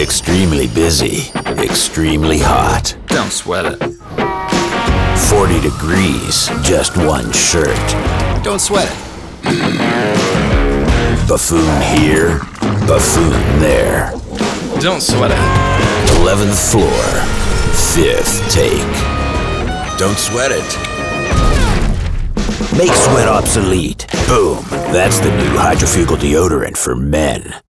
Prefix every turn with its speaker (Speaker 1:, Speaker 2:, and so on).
Speaker 1: Extremely busy, extremely hot.
Speaker 2: Don't sweat it.
Speaker 1: 40 degrees, just one shirt.
Speaker 2: Don't sweat it.
Speaker 1: Buffoon here, buffoon there.
Speaker 2: Don't sweat it.
Speaker 1: 11th floor, 5th take. Don't sweat it. Make sweat obsolete. Boom. That's the new hydrofugal deodorant for men.